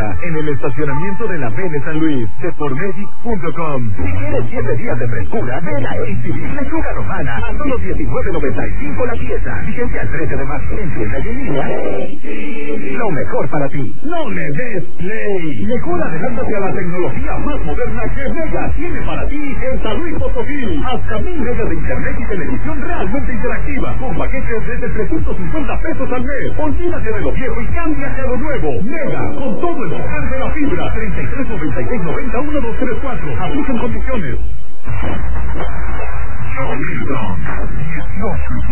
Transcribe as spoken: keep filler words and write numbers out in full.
Mega, en el estacionamiento de la B de San Luis, de formegic punto com. Si quieres siete días de frescura, ven a A T V Lechuga Romana a solo diecinueve noventa y cinco la pieza. Vigente al trece de marzo. En tienda y en línea. Lo mejor para ti. No le des play. Mejor adelántate a la tecnología más moderna que Mega tiene para ti en San Luis Potosí. Hasta mil megas de internet y televisión realmente interactiva, con paquetes desde trescientos cincuenta pesos al mes. Olvídate de lo viejo y cámbiate a lo nuevo. Mega, con todo el poder de la fibra. treinta y tres noventa y seis noventa uno dos tres cuatro. Aplican condiciones.